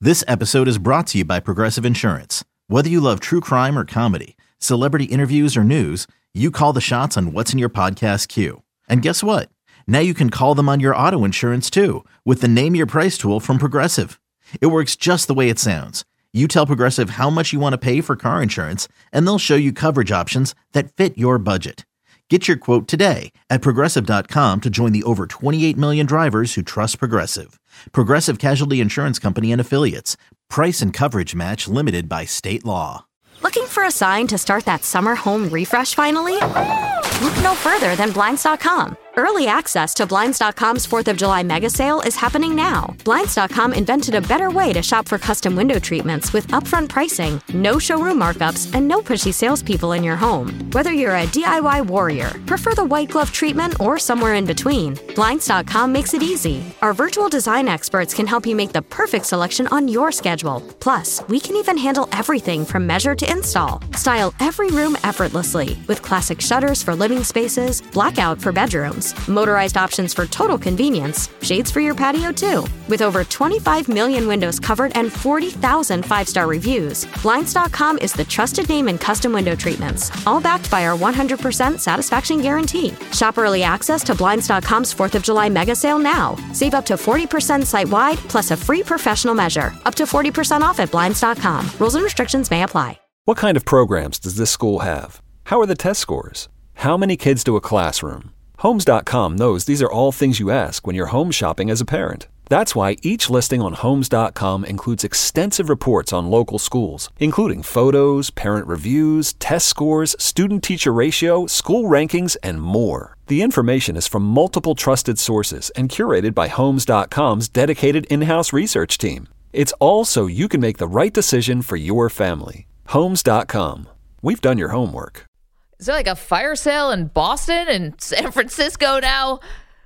This episode is brought to you by Progressive Insurance. Whether you love true crime or comedy, celebrity interviews or news, you call the shots on what's in your podcast queue. And guess what? Now you can call them on your auto insurance too with the Name Your Price tool from Progressive. It works just the way it sounds. You tell Progressive how much you want to pay for car insurance, and they'll show you coverage options that fit your budget. Get your quote today at Progressive.com to join the over 28 million drivers who trust Progressive. Progressive Casualty Insurance Company and Affiliates. Price and coverage match limited by state law. Looking for a sign to start that summer home refresh finally? Look no further than Blinds.com. Early access to Blinds.com's 4th of July mega sale is happening now. Blinds.com invented a better way to shop for custom window treatments with upfront pricing, no showroom markups, and no pushy salespeople in your home. Whether you're a DIY warrior, prefer the white glove treatment, or somewhere in between, Blinds.com makes it easy. Our virtual design experts can help you make the perfect selection on your schedule. Plus, we can even handle everything from measure to install. Style every room effortlessly with classic shutters for living spaces, blackout for bedrooms, motorized options for total convenience, shades for your patio too. With over 25 million windows covered and 40,000 five-star reviews, Blinds.com is the trusted name in custom window treatments, all backed by our 100% satisfaction guarantee. Shop early access to Blinds.com's 4th of July mega sale now. Save up to 40% site-wide, plus a free professional measure. Up to 40% off at Blinds.com. Rules and restrictions may apply. What kind of programs does this school have? How are the test scores? How many kids do a classroom? Homes.com knows these are all things you ask when you're home shopping as a parent. That's why each listing on Homes.com includes extensive reports on local schools, including photos, parent reviews, test scores, student-teacher ratio, school rankings, and more. The information is from multiple trusted sources and curated by Homes.com's dedicated in-house research team. It's all so you can make the right decision for your family. Homes.com. We've done your homework. Is there like a fire sale in Boston and San Francisco now?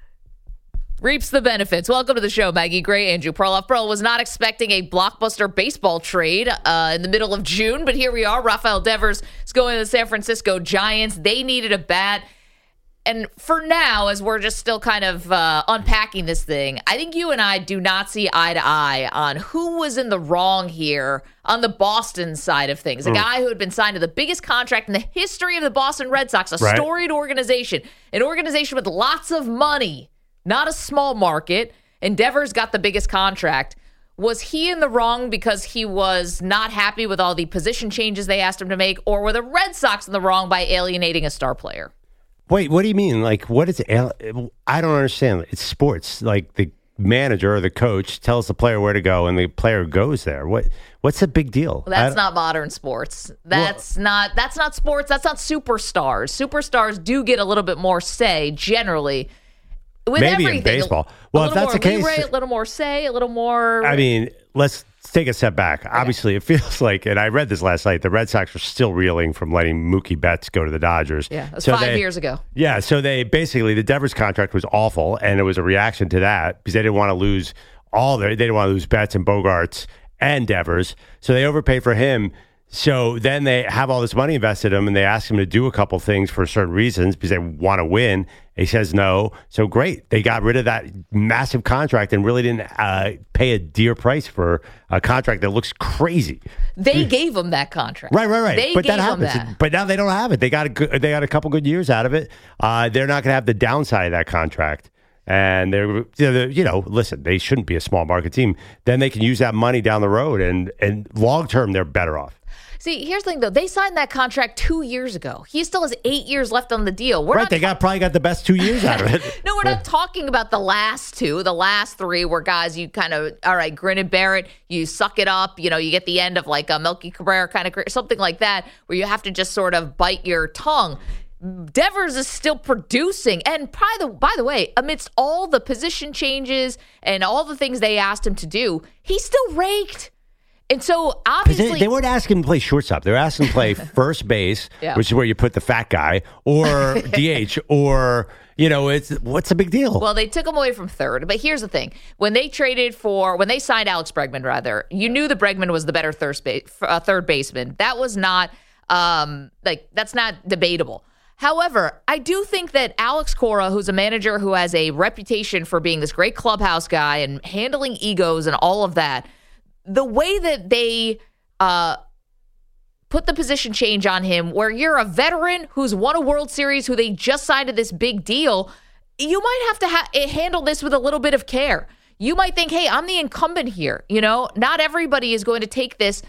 Reaps the benefits. Welcome to the show, Maggie Gray, Andrew Perloff. Pearl was not expecting a blockbuster baseball trade in the middle of June, but here we are. Rafael Devers is going to the San Francisco Giants. They needed a bat. And for now, as we're just still kind of unpacking this thing, I think you and I do not see eye to eye on who was in the wrong here on the Boston side of things. A guy who had been signed to the biggest contract in the history of the Boston Red Sox, a storied organization, an organization with lots of money, not a small market. And Devers got the biggest contract. Was he in the wrong because he was not happy with all the position changes they asked him to make, or were the Red Sox in the wrong by alienating a star player? Wait, what do you mean? Like, what is it? I don't understand. It's sports. Like, the manager or the coach tells the player where to go, and the player goes there. What's the big deal? Well, that's not modern sports. That's not sports. That's not superstars. Superstars do get a little bit more say, generally, with maybe everything. In baseball. Well, if that's the case, a little more say, a little more. I mean, let's take a step back. Okay. Obviously, it feels like, and I read this last night, the Red Sox are still reeling from letting Mookie Betts go to the Dodgers. Yeah, it was 5 years ago. Yeah, so they basically, the Devers contract was awful, and it was a reaction to that because they didn't want to lose they didn't want to lose Betts and Bogarts and Devers, so they overpaid for him. So then they have all this money invested in him, and they ask him to do a couple things for certain reasons because they want to win. He says no. So great. They got rid of that massive contract and really didn't pay a dear price for a contract that looks crazy. They gave him that contract. Right. They but gave that happens. him that. But now they don't have it. They got a couple good years out of it. They're not going to have the downside of that contract. And they're listen, they shouldn't be a small market team. Then they can use that money down the road, and long term, they're better off. See, here's the thing, though. They signed that contract 2 years ago. He still has 8 years left on the deal. They probably got the best 2 years out of it. No, we're not talking about the last two. The last three were guys you kind of, all right, grin and bear it. You suck it up. You know, you get the end of like a Melky Cabrera kind of something like that where you have to just sort of bite your tongue. Devers is still producing. And by the way, amidst all the position changes and all the things they asked him to do, he still raked. And so, obviously... They weren't asking him to play shortstop. They were asking him to play first base, which is where you put the fat guy, or DH, or, what's the big deal? Well, they took him away from third. But here's the thing. When they signed Alex Bregman, you knew that Bregman was the better third baseman. That was not, that's not debatable. However, I do think that Alex Cora, who's a manager who has a reputation for being this great clubhouse guy and handling egos and all of that, the way that they put the position change on him, where you're a veteran who's won a World Series, who they just signed to this big deal, you might have to handle this with a little bit of care. You might think, hey, I'm the incumbent here. Not everybody is going to take this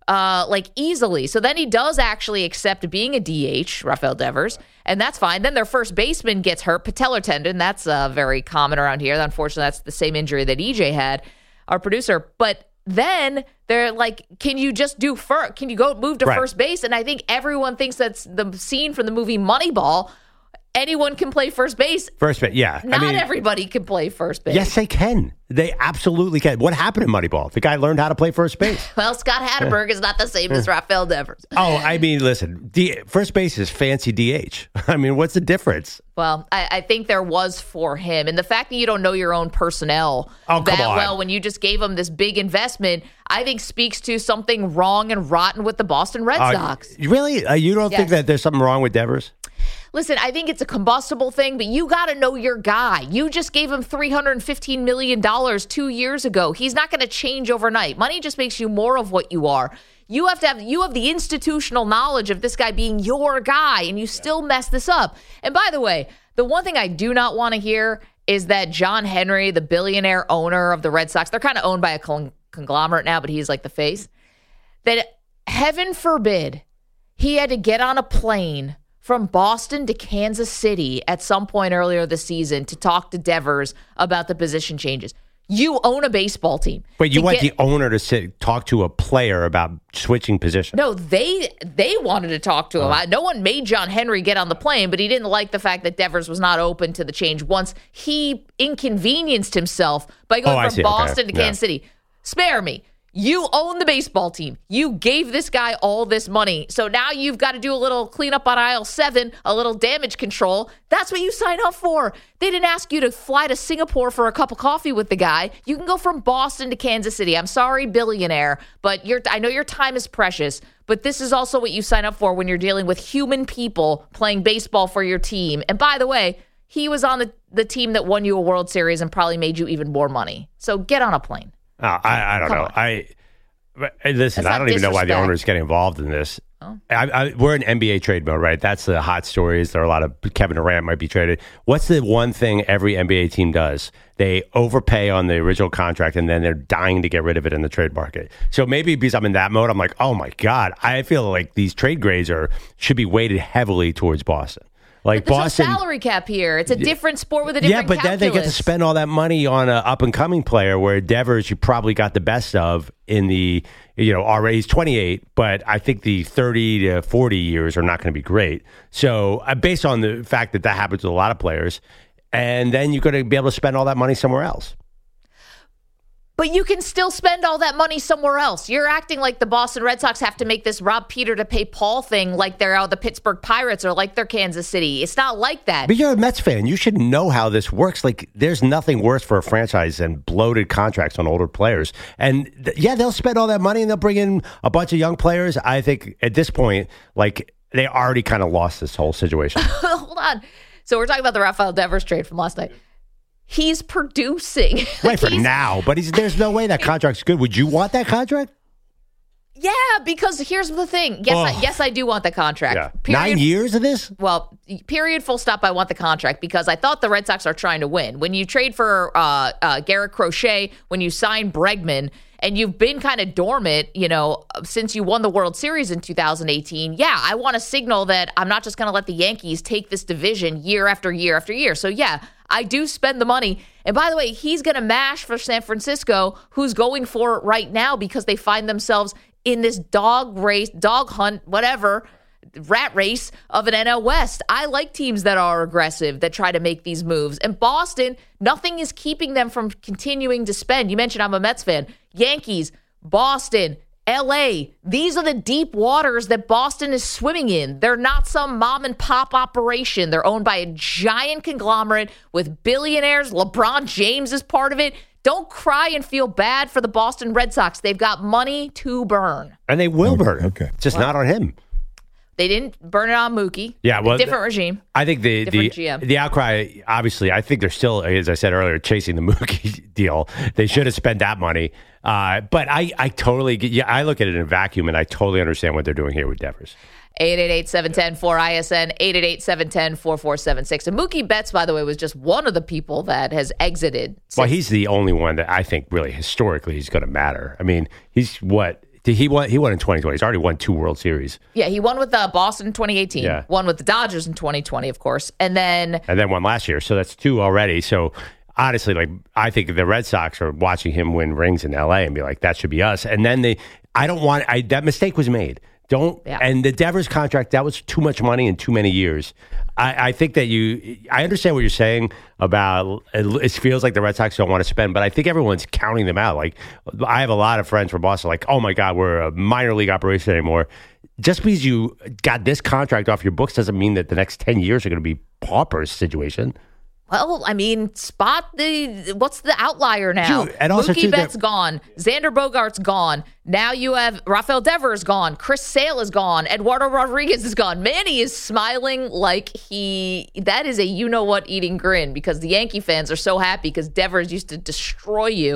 easily. So then he does actually accept being a DH, Rafael Devers, and that's fine. Then their first baseman gets hurt, patellar tendon. That's very common around here. Unfortunately, that's the same injury that EJ had, our producer. But then they're like, can you just do first? Can you go move to first base? And I think everyone thinks that's the scene from the movie Moneyball. Anyone can play first base. First base, yeah. Not everybody can play first base. Yes, they can. They absolutely can. What happened in Moneyball? The guy learned how to play first base. Well, Scott Hatteberg is not the same as Rafael Devers. Oh, I mean, listen, first base is fancy DH. I mean, what's the difference? Well, I think there was for him. And the fact that you don't know your own personnel well when you just gave him this big investment, I think speaks to something wrong and rotten with the Boston Red Sox. Really? You don't think that there's something wrong with Devers? Listen, I think it's a combustible thing, but you got to know your guy. You just gave him $315 million 2 years ago. He's not going to change overnight. Money just makes you more of what you are. You have the institutional knowledge of this guy being your guy, and you still mess this up. And by the way, the one thing I do not want to hear is that John Henry, the billionaire owner of the Red Sox, they're kind of owned by a conglomerate now, but he's like the face, that heaven forbid he had to get on a plane from Boston to Kansas City at some point earlier this season to talk to Devers about the position changes. You own a baseball team. But you want the owner to talk to a player about switching positions? No, they wanted to talk to him. No one made John Henry get on the plane, but he didn't like the fact that Devers was not open to the change once he inconvenienced himself by going from Boston to Kansas City. Spare me. You own the baseball team. You gave this guy all this money. So now you've got to do a little cleanup on aisle 7, a little damage control. That's what you sign up for. They didn't ask you to fly to Singapore for a cup of coffee with the guy. You can go from Boston to Kansas City. I'm sorry, billionaire, but I know your time is precious, but this is also what you sign up for when you're dealing with human people playing baseball for your team. And by the way, he was on the team that won you a World Series and probably made you even more money. So get on a plane. I don't know. Listen, I don't even know why the owners get involved in this. Oh. We're in NBA trade mode, right? That's the hot stories. There are a lot of Kevin Durant might be traded. What's the one thing every NBA team does? They overpay on the original contract, and then they're dying to get rid of it in the trade market. So maybe because I'm in that mode, I'm like, oh my God, I feel like these trade grades should be weighted heavily towards Boston. Like there's Boston, no salary cap here. It's a different sport with a different calculus. Then they get to spend all that money on an up-and-coming player where Devers you probably got the best of in the, already he's 28, but I think the 30 to 40 years are not going to be great. So based on the fact that happens with a lot of players, and then you're going to be able to spend all that money somewhere else. But you can still spend all that money somewhere else. You're acting like the Boston Red Sox have to make this rob Peter to pay Paul thing like they're the Pittsburgh Pirates or like they're Kansas City. It's not like that. But you're a Mets fan. You should know how this works. Like, there's nothing worse for a franchise than bloated contracts on older players. And, they'll spend all that money and they'll bring in a bunch of young players. I think at this point, they already kind of lost this whole situation. Hold on. So we're talking about the Rafael Devers trade from last night. He's producing. Right, for now. But there's no way that contract's good. Would you want that contract? Yeah, because here's the thing. Yes, I do want the contract. Yeah. 9 years of this? Well, period, full stop, I want the contract because I thought the Red Sox are trying to win. When you trade for Garrett Crochet, when you sign Bregman, and you've been kind of dormant, since you won the World Series in 2018, I want to signal that I'm not just going to let the Yankees take this division year after year after year. So, I do spend the money. And by the way, he's going to mash for San Francisco, who's going for it right now because they find themselves in this dog hunt, whatever, rat race of an NL West. I like teams that are aggressive, that try to make these moves. And Boston, nothing is keeping them from continuing to spend. You mentioned I'm a Mets fan. Yankees, Boston, LA, these are the deep waters that Boston is swimming in. They're not some mom and pop operation. They're owned by a giant conglomerate with billionaires. LeBron James is part of it. Don't cry and feel bad for the Boston Red Sox. They've got money to burn. And they will burn. Okay. Just not on him. They didn't burn it on Mookie. Yeah, well, different regime. I think the outcry, obviously, I think they're still, as I said earlier, chasing the Mookie deal. They should have spent that money. But I totally get, I look at it in a vacuum, and I totally understand what they're doing here with Devers. 888-710-4ISN, 888-710-4476. And Mookie Betts, by the way, was just one of the people that has exited. Well, he's the only one that I think really historically is going to matter. I mean, he's what? He won in 2020. He's already won 2 World Series. Yeah, he won with Boston in 2018, won with the Dodgers in 2020, of course, and then won last year. So that's 2 already. So honestly, like, I think the Red Sox are watching him win rings in LA and be like, that should be us. And then that mistake was made. And the Devers contract, that was too much money in too many years. I think that I understand what you're saying about it feels like the Red Sox don't want to spend, but I think everyone's counting them out. Like, I have a lot of friends from Boston, like, oh my God, we're a minor league operation anymore. Just because you got this contract off your books doesn't mean that the next 10 years are going to be paupers situation. Well, I mean, what's the outlier now? Dude, and also Mookie Betts gone. Xander Bogaerts gone. Now you have Rafael Devers gone. Chris Sale is gone. Eduardo Rodriguez is gone. Manny is smiling like that is a you-know-what eating grin because the Yankee fans are so happy because Devers used to destroy you.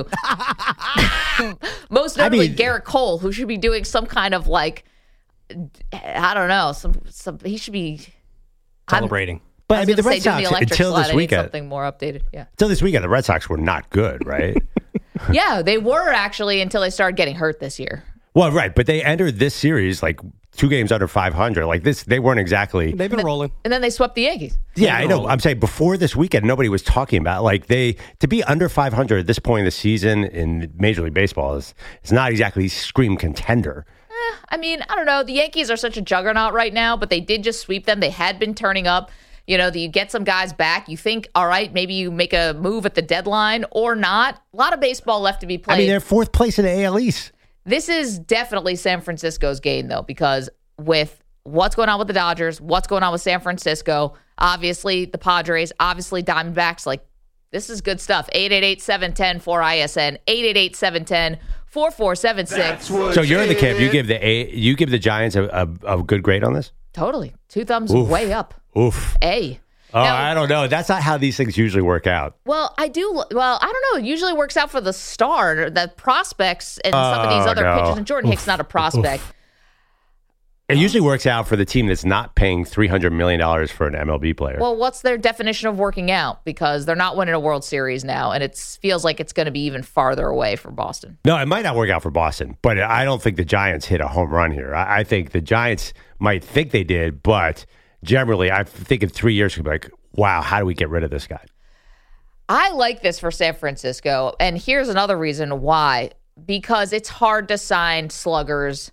Most notably, Garrett Cole, who should be doing some kind of I don't know, he should be celebrating. But I mean, the Red Sox, until this weekend, something more updated. Yeah. Until this weekend, the Red Sox were not good, right? Yeah, they were actually until they started getting hurt this year. Well, right, but they entered this series like 2 games under 500. Like this, they weren't exactly. They've been rolling, and then they swept the Yankees. Yeah, I know. Rolling. I'm saying before this weekend, nobody was talking about to be under 500 at this point in the season in Major League Baseball is not exactly scream contender. I mean, I don't know. The Yankees are such a juggernaut right now, but they did just sweep them. They had been turning up. You know, you get some guys back. You think, all right, maybe you make a move at the deadline or not. A lot of baseball left to be played. I mean, they're 4th place in the AL East. This is definitely San Francisco's game, though, because with what's going on with the Dodgers, what's going on with San Francisco, obviously the Padres, obviously Diamondbacks, this is good stuff. 888-710-4ISN, 888-710-4476. So you're in the camp. You give the Giants a good grade on this? Totally. 2 thumbs way up. Oof. A. Oh, now, I don't know. That's not how these things usually work out. Well, I don't know. It usually works out for the star, the prospects, and some of these other pitchers. And Jordan Hicks not a prospect. It usually works out for the team that's not paying $300 million for an MLB player. Well, what's their definition of working out? Because they're not winning a World Series now, and it feels like it's going to be even farther away for Boston. No, it might not work out for Boston, but I don't think the Giants hit a home run here. I think the Giants might think they did, but generally, I think in 3 years, we'll be like, wow, how do we get rid of this guy? I like this for San Francisco, and here's another reason why. Because it's hard to sign sluggers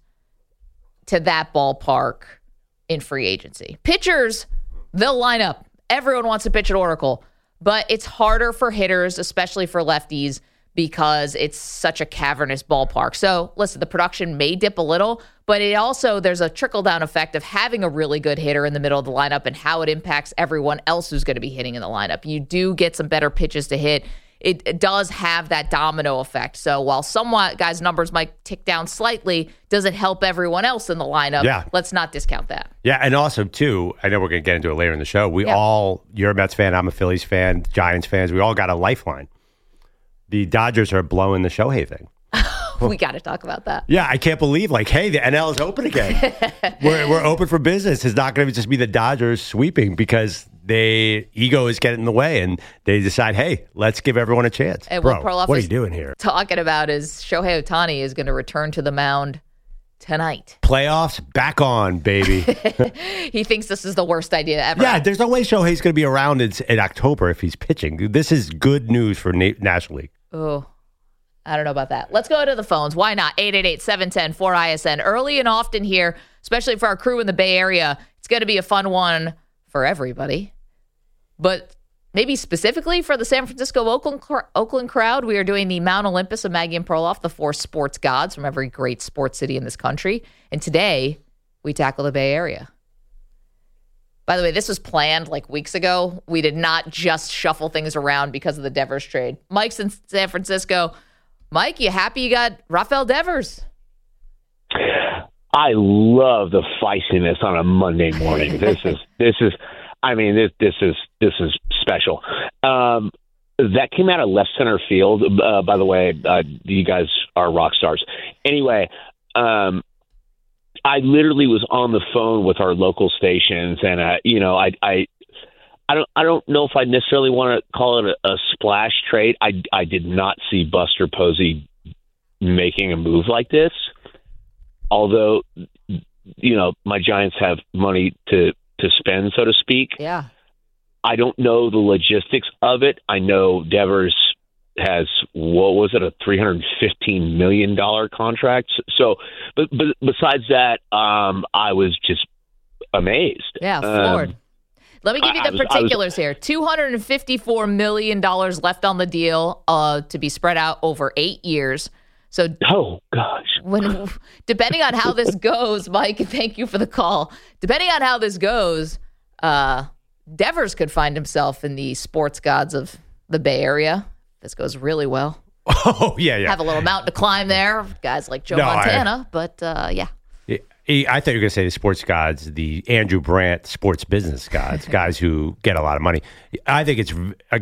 to that ballpark in free agency. Pitchers, they'll line up. Everyone wants to pitch at Oracle, but it's harder for hitters, especially for lefties, because it's such a cavernous ballpark. So, listen, the production may dip a little, but there's a trickle-down effect of having a really good hitter in the middle of the lineup and how it impacts everyone else who's going to be hitting in the lineup. You do get some better pitches to hit. It does have that domino effect. So while some guys' numbers might tick down slightly, does it help everyone else in the lineup? Yeah. Let's not discount that. Yeah, and also, too, I know we're going to get into it later in the show. You're a Mets fan, I'm a Phillies fan, Giants fans, we all got a lifeline. The Dodgers are blowing the Shohei thing. We got to talk about that. Yeah, I can't believe, hey, the NL is open again. we're open for business. It's not going to just be the Dodgers sweeping because ego is getting in the way, and they decide, hey, let's give everyone a chance. And Bro, what are you doing here? Talking about is Shohei Ohtani is going to return to the mound tonight. Playoffs back on, baby. He thinks this is the worst idea ever. Yeah, there's no way Shohei's going to be around in October if he's pitching. This is good news for National League. Oh, I don't know about that. Let's go to the phones. Why not? 888-710-4ISN. Early and often here, especially for our crew in the Bay Area, it's going to be a fun one for everybody. But maybe specifically for the San Francisco-Oakland crowd, we are doing the Mount Olympus of Maggie and Perloff, the 4 sports gods from every great sports city in this country. And today, we tackle the Bay Area. By the way, this was planned weeks ago. We did not just shuffle things around because of the Devers trade. Mike's in San Francisco. Mike, you happy you got Rafael Devers? I love the feistiness on a Monday morning. This is special. That came out of left center field. By the way, you guys are rock stars. Anyway, I literally was on the phone with our local stations, and I don't know if I necessarily want to call it a splash trade. I did not see Buster Posey making a move like this, although my Giants have money to spend, so to speak. Yeah. I don't know the logistics of it. I know Devers has, what was it, a $315 million contract. So, but besides that, I was just amazed. Yeah, floored. Let me give you the particulars here. $254 million left on the deal to be spread out over 8 years. So, oh gosh, depending on how this goes, Mike, thank you for the call. Depending on how this goes, Devers could find himself in the sports gods of the Bay Area. This goes really well. Oh, yeah. Have a little mountain to climb there. Guys like Joe Montana, but yeah. I thought you were going to say the sports gods, the Andrew Brandt sports business gods, guys who get a lot of money. I think it's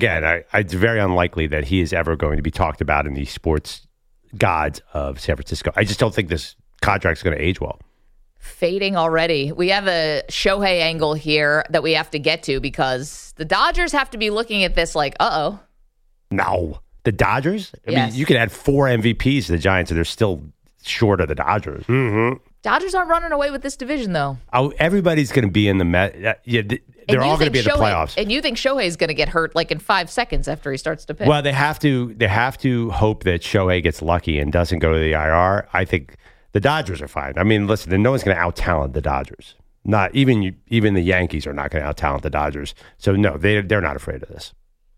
very unlikely that he is ever going to be talked about in the sports gods of San Francisco. I just don't think this contract is going to age well. Fading already. We have a Shohei angle here that we have to get to because the Dodgers have to be looking at this like, uh-oh. No. The Dodgers? Yes. I mean, you could add 4 MVPs to the Giants and they're still short of the Dodgers. Mm-hmm. Dodgers aren't running away with this division, though. Oh, everybody's going to be in the they're all going to be in the playoffs. And you think Shohei's going to get hurt like in 5 seconds after he starts to pitch? Well, they have to hope that Shohei gets lucky and doesn't go to the IR. I think the Dodgers are fine. I mean, listen, no one's going to out-talent the Dodgers. Not even the Yankees are not going to out-talent the Dodgers. So no, they're not afraid of this.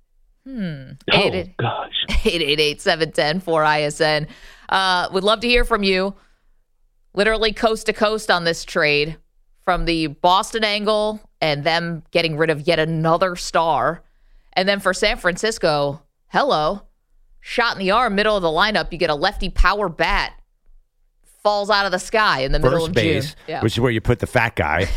Oh gosh. 888-710-4ISN. Would love to hear from you. Literally coast to coast on this trade, from the Boston angle and them getting rid of yet another star. And then for San Francisco, shot in the arm, middle of the lineup, you get a lefty power bat, falls out of the sky in the middle of base, June. Yeah. Which is where you put the fat guy.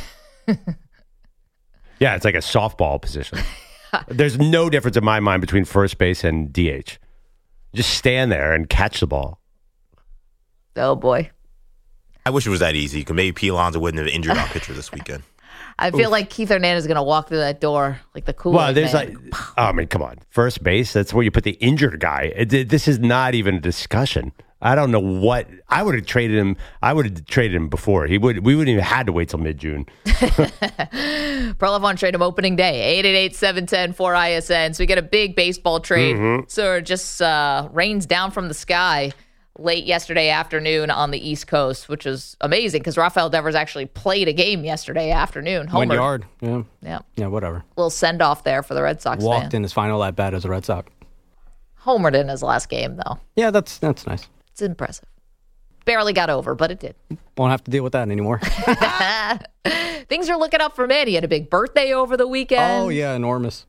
Yeah, it's like a softball position. There's no difference in my mind between first base and DH. Just stand there and catch the ball. Oh, boy. I wish it was that easy, because maybe P. Alonso wouldn't have injured our pitcher this weekend. I feel like Keith Hernandez is going to walk through that door like the Kool-Aid man. I mean, come on. First base, that's where you put the injured guy. This is not even a discussion. I don't know what. I would have traded him. I would have traded him before. We wouldn't even had to wait till mid-June. Perloff on trade him opening day. 888-710-4ISN. So we get a big baseball trade. Mm-hmm. So it just rains down from the sky late yesterday afternoon on the East Coast, which is amazing because Rafael Devers actually played a game yesterday afternoon. Went yard. Yeah, whatever. Little send-off there for the Red Sox Walked in his final at-bat as a Red Sox. Homered in his last game, though. Yeah, that's nice. It's impressive. Barely got over, but it did. Won't have to deal with that anymore. Things are looking up for Manny. He had a big birthday over the weekend. Oh, yeah, enormous.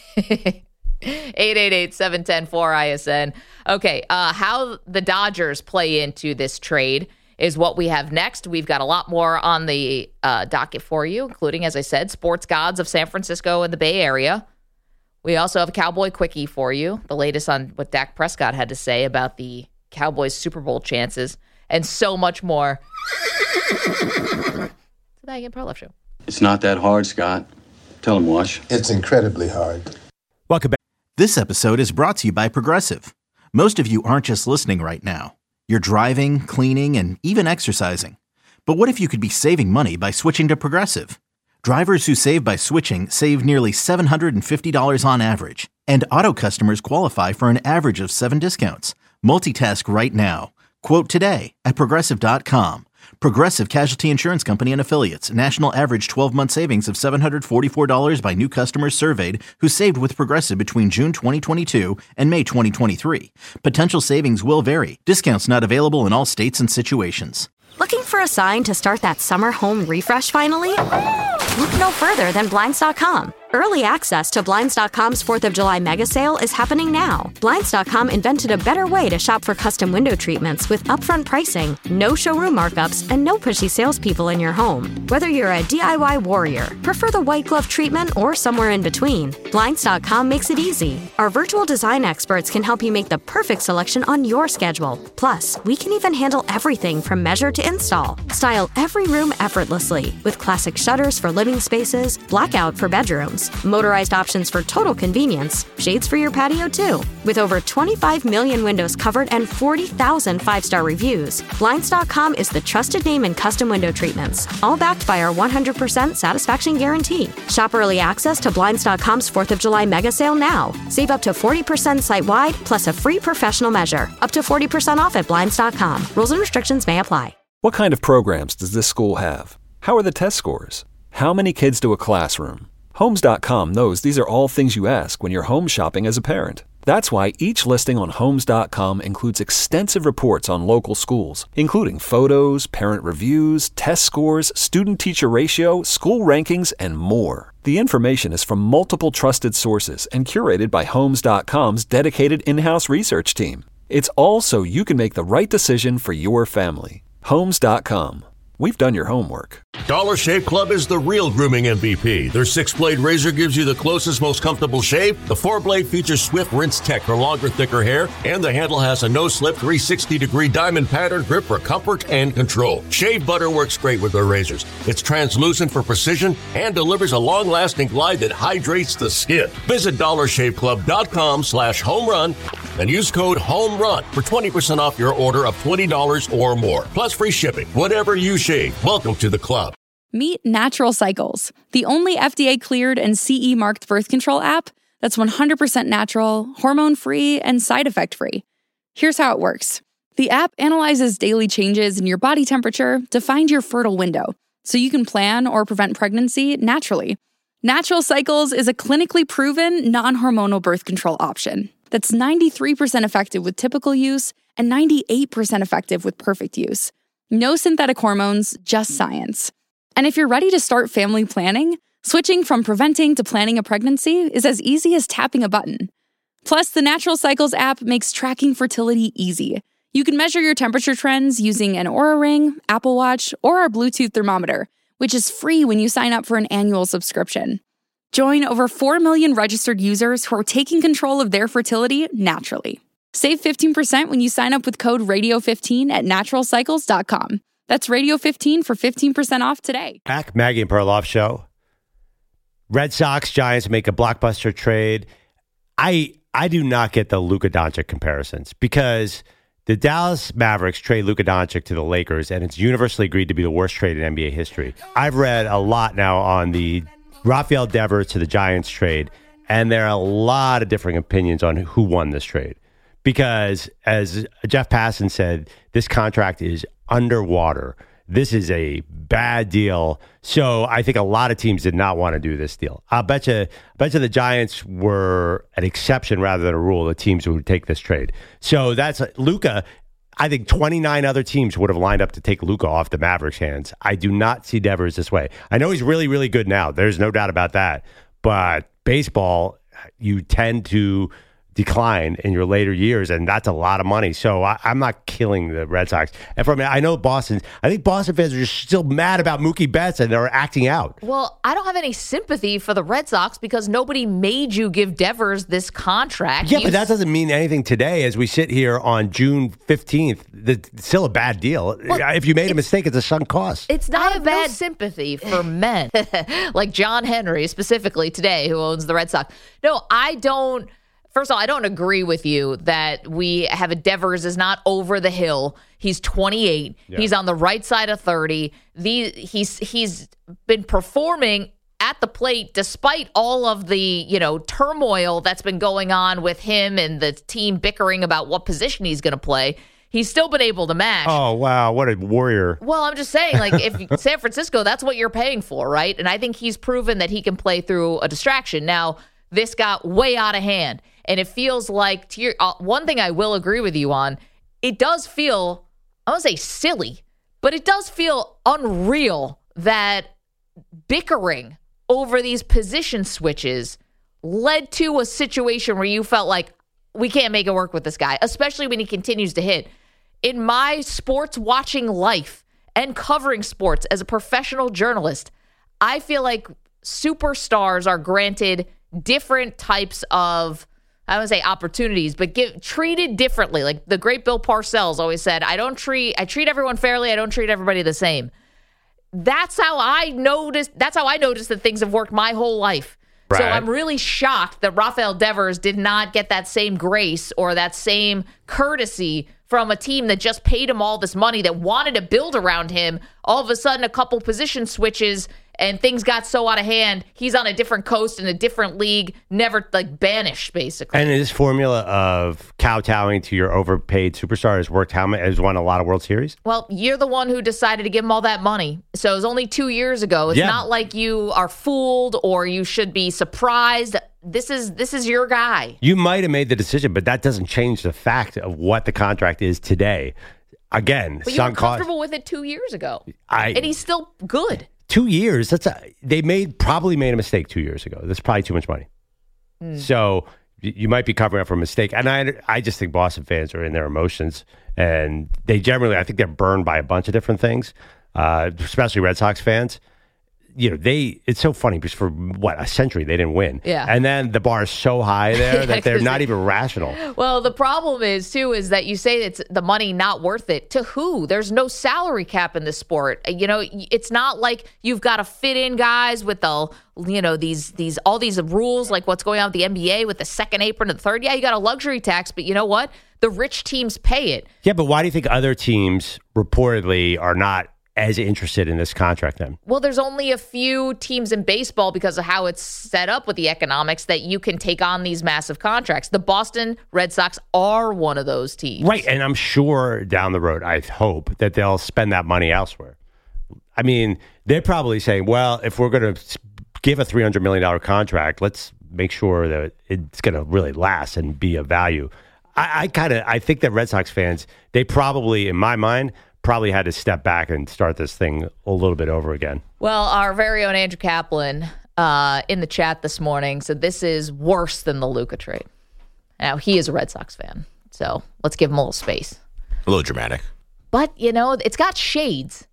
888-710-4ISN. Okay, how the Dodgers play into this trade is what we have next. We've got a lot more on the docket for you, including, as I said, sports gods of San Francisco and the Bay Area. We also have a Cowboy Quickie for you, the latest on what Dak Prescott had to say about the Cowboys' Super Bowl chances, and so much more. It's the Maggie and Perloff Show. It's not that hard, Scott. Tell him, Wash. It's incredibly hard. Welcome back. This episode is brought to you by Progressive. Most of you aren't just listening right now. You're driving, cleaning, and even exercising. But what if you could be saving money by switching to Progressive? Drivers who save by switching save nearly $750 on average. And auto customers qualify for an average of 7 discounts. Multitask right now. Quote today at Progressive.com. Progressive Casualty Insurance Company and Affiliates. National average 12-month savings of $744 by new customers surveyed who saved with Progressive between June 2022 and May 2023. Potential savings will vary. Discounts not available in all states and situations. Looking for a sign to start that summer home refresh finally? Look no further than Blinds.com. Early access to Blinds.com's 4th of July mega sale is happening now. Blinds.com invented a better way to shop for custom window treatments with upfront pricing, no showroom markups, and no pushy salespeople in your home. Whether you're a DIY warrior, prefer the white glove treatment, or somewhere in between, Blinds.com makes it easy. Our virtual design experts can help you make the perfect selection on your schedule. Plus, we can even handle everything from measure to install. Style every room effortlessly with classic shutters for living spaces, blackout for bedrooms, motorized options for total convenience, shades for your patio too. With over 25 million windows covered and 40,000 5-star reviews, Blinds.com is the trusted name in custom window treatments, all backed by our 100% satisfaction guarantee. Shop early access to Blinds.com's 4th of July mega sale now. Save up to 40% site-wide, plus a free professional measure. Up to 40% off at Blinds.com. Rules and restrictions may apply. What kind of programs does this school have? How are the test scores? How many kids do a classroom? Homes.com knows these are all things you ask when you're home shopping as a parent. That's why each listing on Homes.com includes extensive reports on local schools, including photos, parent reviews, test scores, student-teacher ratio, school rankings, and more. The information is from multiple trusted sources and curated by Homes.com's dedicated in-house research team. It's all so you can make the right decision for your family. Homes.com. We've done your homework. Dollar Shave Club is the real grooming MVP. Their 6-blade razor gives you the closest, most comfortable shave. The 4-blade features swift rinse tech for longer, thicker hair. And the handle has a no-slip 360-degree diamond pattern grip for comfort and control. Shave butter works great with their razors. It's translucent for precision and delivers a long-lasting glide that hydrates the skin. Visit dollarshaveclub.com/homerun and use code HOMERUN for 20% off your order of $20 or more. Plus free shipping. Whatever you shave. Welcome to the club. Meet Natural Cycles, the only FDA-cleared and CE-marked birth control app that's 100% natural, hormone-free, and side effect-free. Here's how it works. The app analyzes daily changes in your body temperature to find your fertile window, so you can plan or prevent pregnancy naturally. Natural Cycles is a clinically proven, non-hormonal birth control option that's 93% effective with typical use and 98% effective with perfect use. No synthetic hormones, just science. And if you're ready to start family planning, switching from preventing to planning a pregnancy is as easy as tapping a button. Plus, the Natural Cycles app makes tracking fertility easy. You can measure your temperature trends using an Oura Ring, Apple Watch, or our Bluetooth thermometer, which is free when you sign up for an annual subscription. Join over 4 million registered users who are taking control of their fertility naturally. Save 15% when you sign up with code RADIO15 at naturalcycles.com. That's Radio15 for 15% off today. Back, Maggie and Perloff show. Red Sox, Giants make a blockbuster trade. I do not get the Luka Doncic comparisons because the Dallas Mavericks trade Luka Doncic to the Lakers, and it's universally agreed to be the worst trade in NBA history. I've read a lot now on the Rafael Devers to the Giants trade, and there are a lot of different opinions on who won this trade. Because, as Jeff Passan said, this contract is underwater. This is a bad deal. So I think a lot of teams did not want to do this deal. I bet you the Giants were an exception rather than a rule of teams who would take this trade. So that's Luka. I think 29 other teams would have lined up to take Luka off the Mavericks' hands. I do not see Devers this way. I know he's really, really good now. There's no doubt about that. But baseball, you tend to decline in your later years, and that's a lot of money. So I'm not killing the Red Sox. And I know I think Boston fans are just still mad about Mookie Betts, and they're acting out. Well, I don't have any sympathy for the Red Sox because nobody made you give Devers this contract. Yeah, but that doesn't mean anything today as we sit here on June 15th. It's still a bad deal. Well, if you made a mistake, it's a sunk cost. It's not a bad sympathy for men like John Henry specifically today, who owns the Red Sox. No, I don't. First of all, I don't agree with you that we have a Devers is not over the hill. He's 28. Yeah. He's on the right side of 30. He's been performing at the plate despite all of the, turmoil that's been going on with him and the team bickering about what position he's going to play. He's still been able to mash. Oh, wow. What a warrior. Well, I'm just saying, if San Francisco, that's what you're paying for, right? And I think he's proven that he can play through a distraction. Now, this got way out of hand. And it feels like, one thing I will agree with you on, it does feel, I won't say silly, but it does feel unreal that bickering over these position switches led to a situation where you felt like we can't make it work with this guy, especially when he continues to hit. In my sports watching life and covering sports as a professional journalist, I feel like superstars are granted different types of, I wouldn't say opportunities, but treated differently. Like the great Bill Parcells always said, I treat everyone fairly. I don't treat everybody the same. That's how I noticed that things have worked my whole life. Right. So I'm really shocked that Rafael Devers did not get that same grace or that same courtesy from a team that just paid him all this money, that wanted to build around him. All of a sudden, a couple position switches and things got so out of hand. He's on a different coast in a different league, never banished, basically. And this formula of kowtowing to your overpaid superstar has worked. Has won a lot of World Series? Well, you're the one who decided to give him all that money. So it was only 2 years ago. It's not like you are fooled or you should be surprised. This is your guy. You might have made the decision, but that doesn't change the fact of what the contract is today. Again, but you were comfortable with it 2 years ago, and he's still good. 2 years. They probably made a mistake 2 years ago. That's probably too much money. So you might be covering up for a mistake. And I just think Boston fans are in their emotions, and they generally, I think they're burned by a bunch of different things, especially Red Sox fans. It's so funny because for a century they didn't win. Yeah. And then the bar is so high there that they're not even rational. Well, the problem is that you say it's the money not worth it. To who? There's no salary cap in this sport. It's not like you've got to fit in guys with all these rules, like what's going on with the NBA with the second apron and the third. Yeah, you got a luxury tax, but you know what? The rich teams pay it. Yeah, but why do you think other teams reportedly are not as interested in this contract then? Well, there's only a few teams in baseball because of how it's set up with the economics that you can take on these massive contracts. The Boston Red Sox are one of those teams. Right, and I'm sure down the road, I hope that they'll spend that money elsewhere. I mean, they're probably saying, well, if we're going to give a $300 million contract, let's make sure that it's going to really last and be of value. I think that Red Sox fans, they probably, in my mind, probably had to step back and start this thing a little bit over again. Well, our very own Andrew Kaplan in the chat this morning said this is worse than the Luka trade. Now, he is a Red Sox fan, so let's give him a little space. A little dramatic. But, it's got shades.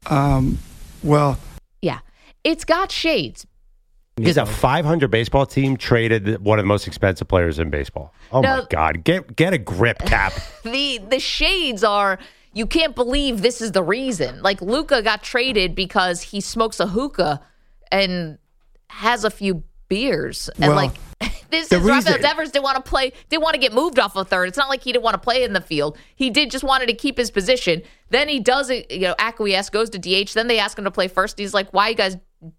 Yeah, it's got shades. Because a 500 baseball team traded one of the most expensive players in baseball. Oh, my God. Get a grip, Cap. The shades are... You can't believe this is the reason. Like, Luka got traded because he smokes a hookah and has a few beers. And, Rafael Devers didn't want to get moved off a third. It's not like he didn't want to play in the field. He just wanted to keep his position. Then he does it, acquiesce, goes to DH. Then they ask him to play first. He's like, why you guys,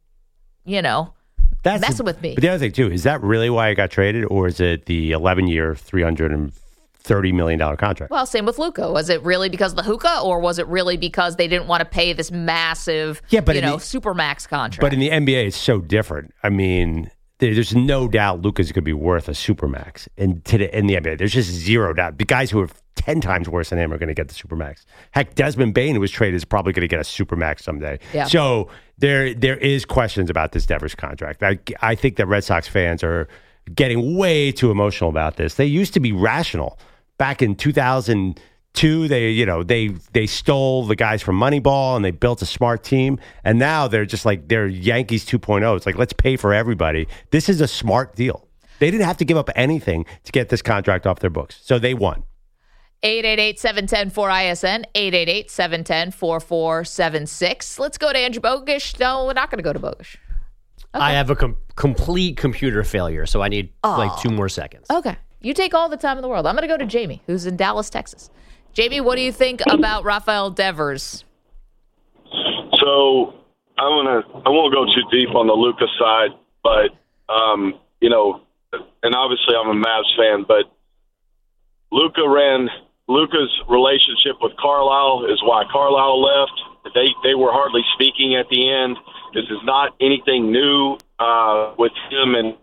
messing with me? But the other thing, too, is that really why it got traded? Or is it the 11-year, $330 million contract? Well, same with Luka. Was it really because of the hookah, or was it really because they didn't want to pay this massive, supermax contract? But in the NBA, it's so different. I mean, there's no doubt Luka's going to be worth a supermax. In the NBA, there's just zero doubt. The guys who are 10 times worse than him are going to get the supermax. Heck, Desmond Bain, who was traded, is probably going to get a supermax someday. Yeah. So there is questions about this Devers contract. I think that Red Sox fans are getting way too emotional about this. They used to be rational. Back in 2002, they stole the guys from Moneyball and they built a smart team. And now they're just like, they're Yankees 2.0. It's like, let's pay for everybody. This is a smart deal. They didn't have to give up anything to get this contract off their books. So they won. 888-710-4ISN, 888-710-4476. Let's go to Andrew Bogusch. No, we're not going to go to Bogusch. Okay. I have a complete computer failure, so I need 2 more seconds. Okay. You take all the time in the world. I'm going to go to Jamie, who's in Dallas, Texas. Jamie, what do you think about Rafael Devers? So I won't go too deep on the Luka side, but and obviously I'm a Mavs fan, but Luka's relationship with Carlisle is why Carlisle left. They were hardly speaking at the end. This is not anything new with him and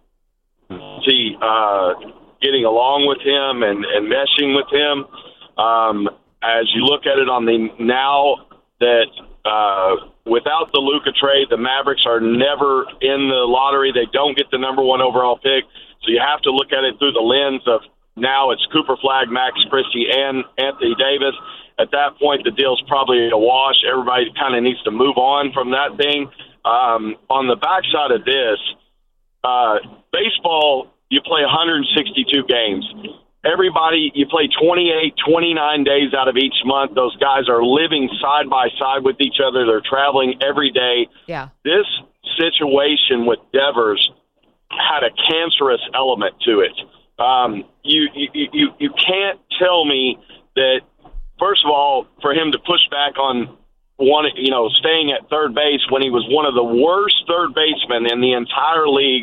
getting along with him and meshing with him. As you look at it on the now that without the Luka trade, the Mavericks are never in the lottery. They don't get the number 1 overall pick. So you have to look at it through the lens of now it's Cooper Flagg, Max Christie, and Anthony Davis. At that point, the deal's probably a wash. Everybody kind of needs to move on from that thing. On the backside of this, baseball, you play 162 games. Everybody, you play 28, 29 days out of each month. Those guys are living side by side with each other. They're traveling every day. Yeah. This situation with Devers had a cancerous element to it. You can't tell me that, first of all, for him to push back on staying at third base when he was one of the worst third basemen in the entire league,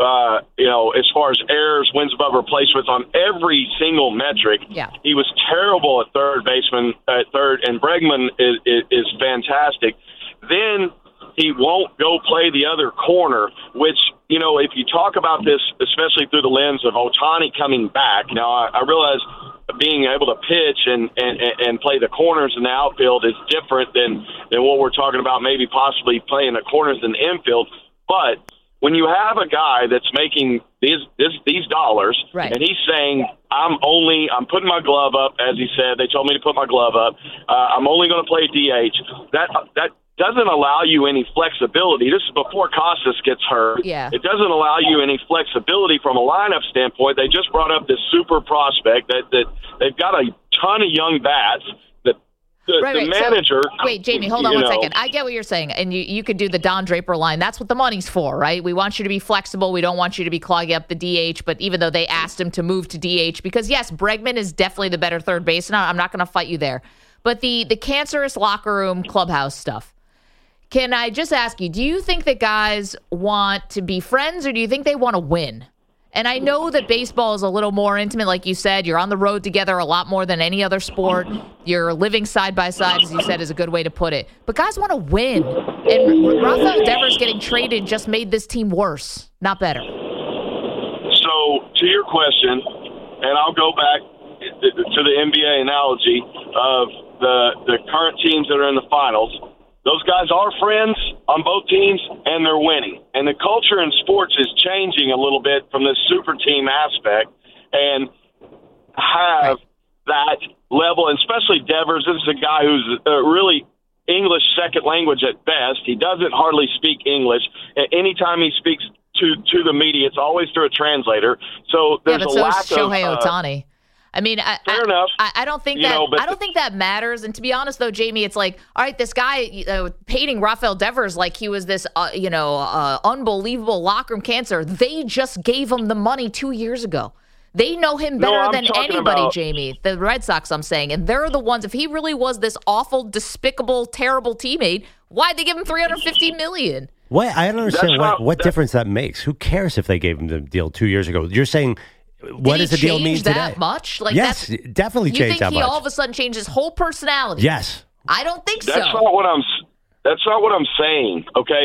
as far as errors, wins above replacements on every single metric. Yeah. He was terrible at third, and Bregman is fantastic. Then he won't go play the other corner, which, if you talk about this, especially through the lens of Ohtani coming back, now I realize being able to pitch and play the corners in the outfield is different than what we're talking about, maybe possibly playing the corners in the infield. But when you have a guy that's making these dollars, right, and he's saying, I'm putting my glove up, as he said, they told me to put my glove up, I'm only going to play DH, that doesn't allow you any flexibility. This is before Costas gets hurt. Yeah. It doesn't allow you any flexibility from a lineup standpoint. They just brought up this super prospect that they've got a ton of young bats. The manager. So, wait, Jamie, hold on 1 second. I get what you're saying, and you could do the Don Draper line. That's what the money's for, right? We want you to be flexible. We don't want you to be clogging up the DH, but even though they asked him to move to DH, because, yes, Bregman is definitely the better third baseman. I'm not going to fight you there. But the cancerous locker room clubhouse stuff, can I just ask you, do you think that guys want to be friends, or do you think they want to win? And I know that baseball is a little more intimate, like you said. You're on the road together a lot more than any other sport. You're living side by side, as you said, is a good way to put it. But guys want to win. And Rafael Devers getting traded just made this team worse, not better. So, to your question, and I'll go back to the NBA analogy of the current teams that are in the finals. Those guys are friends on both teams, and they're winning. And the culture in sports is changing a little bit from this super team aspect, and have that level, and especially Devers. This is a guy who's really English second language at best. He doesn't hardly speak English. Anytime he speaks to the media, it's always through a translator. So there's but a lack so is Shohei of Ohtani. I mean, fair enough. I don't think that. I don't think that matters. And to be honest, though, Jamie, it's like, all right, this guy painting Rafael Devers like he was this, unbelievable locker room cancer. They just gave him the money 2 years ago. They know him better than anybody, Jamie. The Red Sox, I'm saying, and they're the ones. If he really was this awful, despicable, terrible teammate, why'd they give him $350 million? What I don't understand what difference that makes. Who cares if they gave him the deal 2 years ago? You're saying. What does the deal mean today? That much? Like, yes, definitely changed that much. You think he all of a sudden changed his whole personality? Yes. I don't think so. That's not what I'm saying. Okay,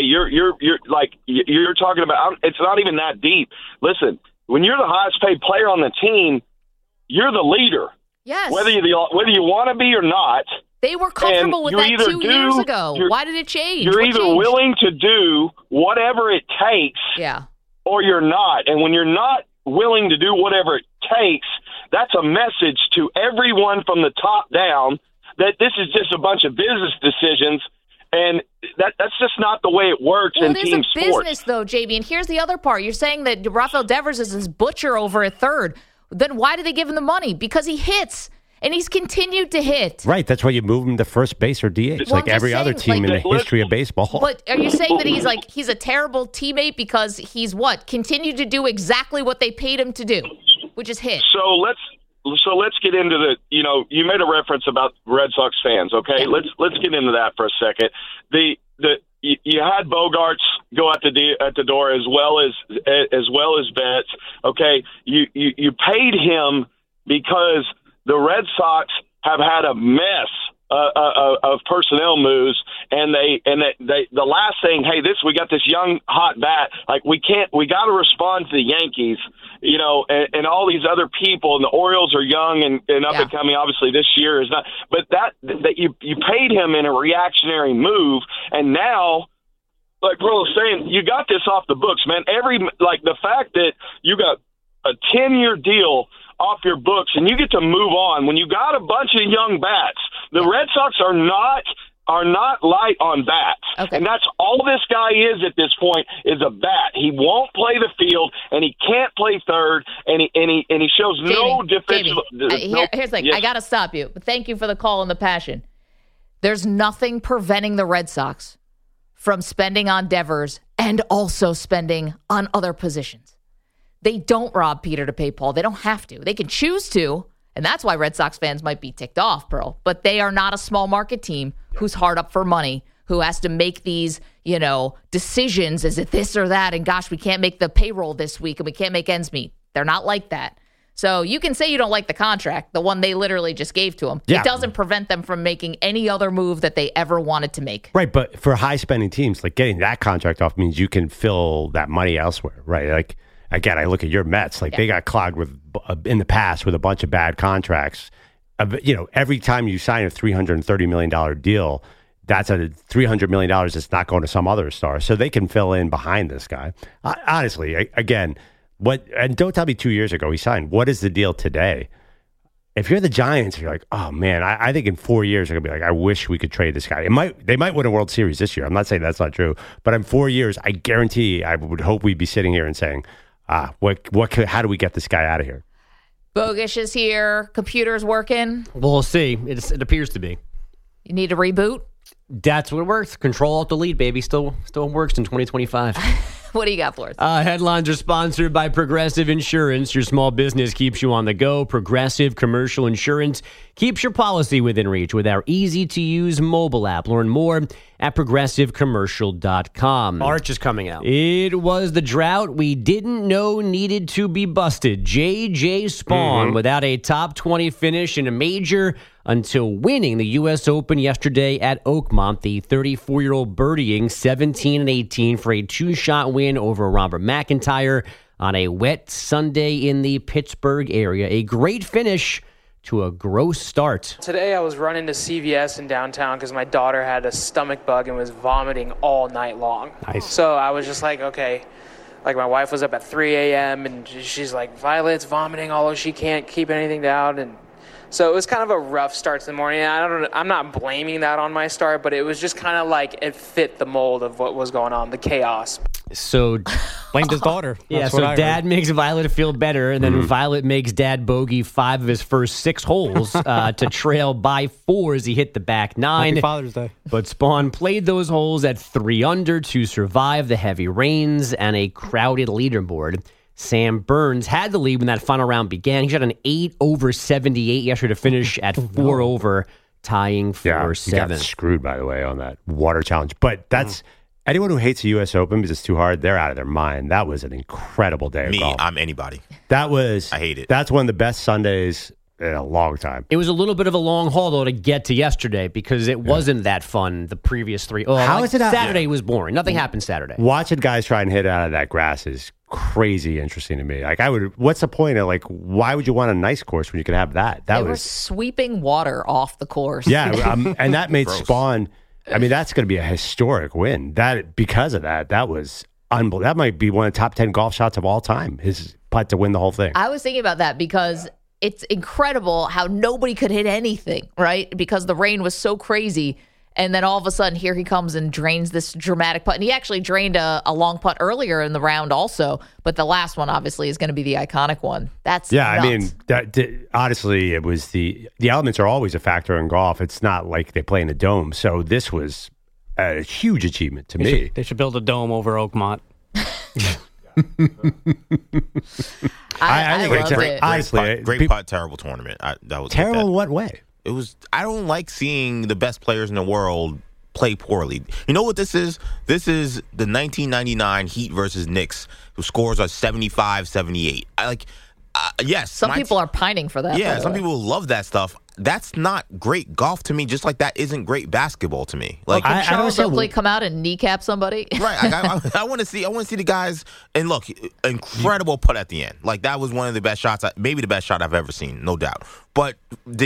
you're talking about. It's not even that deep. Listen, when you're the highest paid player on the team, you're the leader. Yes. Whether you want to be or not. They were comfortable with that 2 years ago. Why did it change? You're either willing to do whatever it takes, or you're not. And when you're not willing to do whatever it takes, that's a message to everyone from the top down that this is just a bunch of business decisions, and that's just not the way it works in team sports. It is a business, though, JB, and here's the other part. You're saying that Rafael Devers is this butcher over at third. Then why did they give him the money? Because he hits. And he's continued to hit. Right. That's why you move him to first base or DH, like every other team in the history of baseball. But are you saying that he's a terrible teammate because he's continued to do exactly what they paid him to do, which is hit? So let's get into the. You made a reference about Red Sox fans. Okay, yeah. Let's get into that for a second. You had Bogarts go at the door as well as Betts. Okay, you paid him because the Red Sox have had a mess of personnel moves, and the last thing, hey, we got this young hot bat. Like we got to respond to the Yankees, and all these other people. And the Orioles are young and up and coming. Obviously, this year is not. But that you paid him in a reactionary move, and now, like Pearl was saying, you got this off the books, man. The fact that you got a 10-year deal off your books and you get to move on when you got a bunch of young bats. The Red Sox are not light on bats. Okay. And that's all this guy is at this point is a bat. He won't play the field and he can't play third and he shows no defensive. Here's the thing. Yes. I got to stop you. But thank you for the call and the passion. There's nothing preventing the Red Sox from spending on Devers and also spending on other positions. They don't rob Peter to pay Paul. They don't have to. They can choose to, and that's why Red Sox fans might be ticked off, Pearl. But they are not a small market team who's hard up for money, who has to make these, decisions. Is it this or that? And gosh, we can't make the payroll this week and we can't make ends meet. They're not like that. So you can say you don't like the contract, the one they literally just gave to him. Yeah. It doesn't prevent them from making any other move that they ever wanted to make. Right, but for high-spending teams, like getting that contract off means you can fill that money elsewhere, right? Like, again, I look at your Mets, they got clogged with in the past with a bunch of bad contracts. Every time you sign a $330 million deal, that's a $300 million that's not going to some other star. So they can fill in behind this guy. Honestly, again, and don't tell me 2 years ago he signed. What is the deal today? If you're the Giants, you're like, oh, man, I think in 4 years, they're going to be like, I wish we could trade this guy. They might win a World Series this year. I'm not saying that's not true. But in 4 years, I guarantee I would hope we'd be sitting here and saying, how do we get this guy out of here? Bogish is here. Computer's working. We'll see. It appears to be. You need a reboot? That's what it works. Control-Alt-Delete, baby. Still works in 2025. What do you got for us? Headlines are sponsored by Progressive Insurance. Your small business keeps you on the go. Progressive Commercial Insurance keeps your policy within reach with our easy-to-use mobile app. Learn more at progressivecommercial.com. March is coming out. It was the drought we didn't know needed to be busted. J.J. Spawn without a top 20 finish in a major until winning the U.S. Open yesterday at Oakmont. The 34-year-old birdieing 17 and 18 for a two-shot win over Robert McIntyre on a wet Sunday in the Pittsburgh area. A great finish to a gross start. Today I was running to CVS in downtown because my daughter had a stomach bug and was vomiting all night long. Nice. So I was just like, okay. Like my wife was up at 3 a.m. and she's like, Violet's vomiting, although she can't keep anything down. And so it was kind of a rough start to the morning. I'm not blaming that on my start, but it was just kind of like it fit the mold of what was going on, the chaos. So blamed his daughter. Yeah, so Dad makes Violet feel better, and then Violet makes Dad bogey 5 of his first 6 holes to trail by 4 as he hit the back 9. Happy Father's Day. But Spawn played those holes at 3 under to survive the heavy rains and a crowded leaderboard. Sam Burns had the lead when that final round began. He shot an 8 over 78 yesterday to finish at 4 over, tying for 7. He got screwed, by the way, on that water challenge. But that's... Anyone who hates the U.S. Open because it's too hard, they're out of their mind. That was an incredible day of golf. I'm anybody. I hate it. That's one of the best Sundays in a long time. It was a little bit of a long haul, though, to get to yesterday because it wasn't that fun the previous 3. How is it out? Saturday was boring. Nothing happened Saturday. Watching guys try and hit out of that grass is crazy interesting to me. Like, what's the point of, why would you want a nice course when you could have that? They were sweeping water off the course. Yeah, and that made Spawn... I mean, that's going to be a historic win. Because of that was unbelievable. That might be one of the top 10 golf shots of all time, his putt to win the whole thing. I was thinking about that because it's incredible how nobody could hit anything, right? Because the rain was so crazy. And then all of a sudden, here he comes and drains this dramatic putt. And he actually drained a long putt earlier in the round also. But the last one, obviously, is going to be the iconic one. That's nuts. I mean, honestly, it was the elements are always a factor in golf. It's not like they play in a dome. So this was a huge achievement to me. They should build a dome over Oakmont. I loved it. Honestly, great putt, terrible tournament. That was terrible in what way? It was. I don't like seeing the best players in the world play poorly. You know what this is? This is the 1999 Heat versus Knicks, who scores are 75-78. Yes. Some people are pining for that. Yeah, some people love that stuff. that's not great golf to me. Just like that isn't great basketball to me. Like can Charles Oakley come out and kneecap somebody? Right. I want to see the guys. And look, incredible putt at the end. Like that was one of the best shots, maybe the best shot I've ever seen, no doubt. But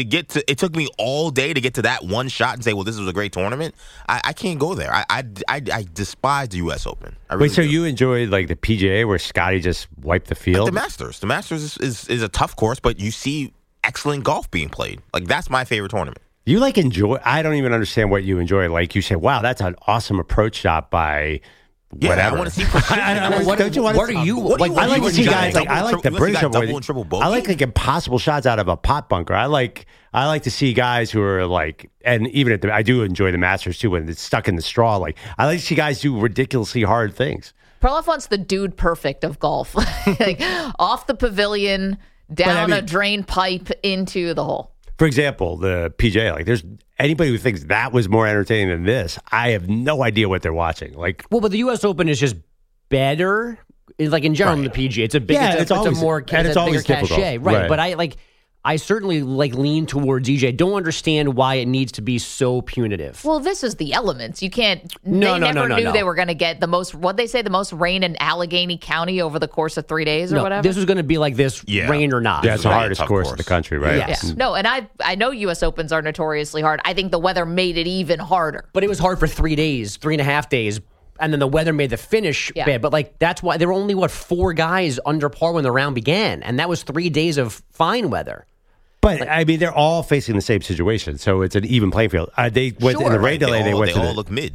it took me all day to get to that one shot and say, well, this was a great tournament. I can't go there. I despise the U.S. Open. Wait, so you enjoyed like the PGA where Scotty just wiped the field? Like the Masters. The Masters is a tough course, but you see excellent golf being played. Like that's my favorite tournament. You like enjoy? I don't even understand what you enjoy. Like you say, wow, that's an awesome approach shot by. Yeah, whatever. I want to see precision. What are you? I like to see guys like I like the British double and triple bogey. I like impossible shots out of a pot bunker. I like to see guys who are like, and even I do enjoy the Masters too when it's stuck in the straw. Like I like to see guys do ridiculously hard things. Perloff wants the dude perfect of golf, like off the pavilion, down a drain pipe into the hole. For example, the PGA, like there's anybody who thinks that was more entertaining than this, I have no idea what they're watching. Like, well, but the U.S. Open is just better. Like in general, in the PGA, it's a big, it's a more bigger cachet, right? But I certainly lean towards EJ. Don't understand why it needs to be so punitive. Well, this is the elements. You can't. They never knew they were going to get the most. What they say, the most rain in Allegheny County over the course of 3 days or whatever. This was going to be like this, rain or not. Yeah, it's the hardest course in the country, right? Yes. No, and I know U.S. Opens are notoriously hard. I think the weather made it even harder. But it was hard for 3 days, 3.5 days. And then the weather made the finish bad. But that's why there were only 4 guys under par when the round began, and that was 3 days of fine weather. But I mean, they're all facing the same situation, so it's an even playing field. They went in the rain delay. They all look mid.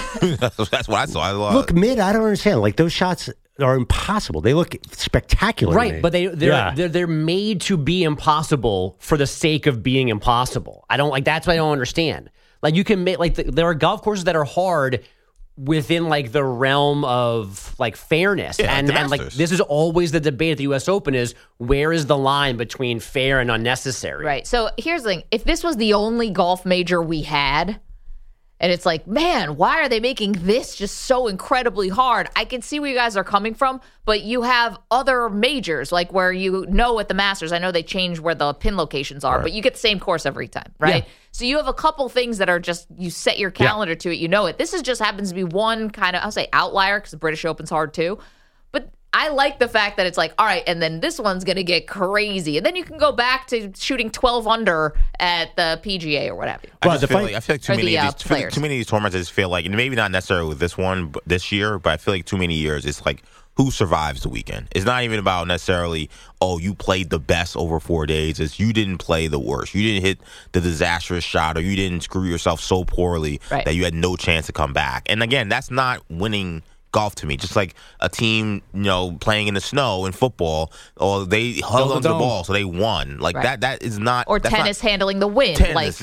That's what I saw. Look mid. I don't understand. Like those shots are impossible. They look spectacular, right? But they're made to be impossible for the sake of being impossible. That's what I don't understand. Like you can make there are golf courses that are hard within the realm of fairness. And this is always the debate at the US Open is where is the line between fair and unnecessary? Right. So here's the thing. If this was the only golf major we had, and it's like, man, why are they making this just so incredibly hard? I can see where you guys are coming from, but you have other majors, like where at the Masters, I know they change where the pin locations are, but you get the same course every time, right? Yeah. So you have a couple things that are just, you set your calendar to it, you know it. This just happens to be one kind of, I'll say outlier, because the British Open's hard too. But I like the fact that it's like, all right, and then this one's going to get crazy. And then you can go back to shooting 12 under at the PGA or whatever. I feel like too many of these tournaments, I just feel like, and maybe not necessarily with this one this year, but I feel like too many years, it's like, who survives the weekend? It's not even about necessarily, you played the best over 4 days. It's you didn't play the worst. You didn't hit the disastrous shot, or you didn't screw yourself so poorly that you had no chance to come back. And again, that's not winning golf to me. Just like a team, playing in the snow in football, or they held onto the ball, so they won. That is not. Or tennis handling the wind. Tennis,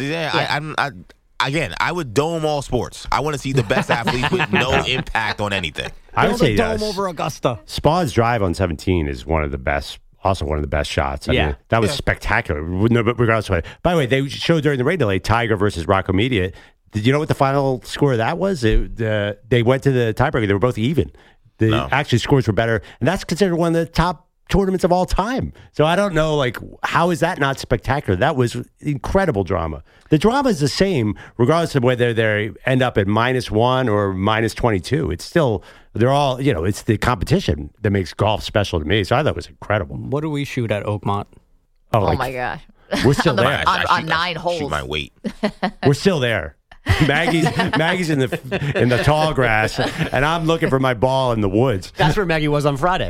Again, I would dome all sports. I want to see the best athletes with no impact on anything. I would say dome over Augusta. Spawn's drive on 17 is one of the best. Also, one of the best shots. I mean, that was spectacular. No, but regardless of it. By the way, they showed during the rain delay Tiger versus Rocco Mediate. Did you know what the final score of that was? They went to the tiebreaker. They were both even. Actually, scores were better, and that's considered one of the top tournaments of all time. So I don't know, how is that not spectacular? That was incredible drama. The drama is the same, regardless of whether they end up at -1 or -22. It's still, they're all, it's the competition that makes golf special to me. So I thought it was incredible. What do we shoot at Oakmont? Oh my gosh. We're still there. on 9 holes. Shoot my weight. We're still there. Maggie's in the tall grass, and I'm looking for my ball in the woods. That's where Maggie was on Friday.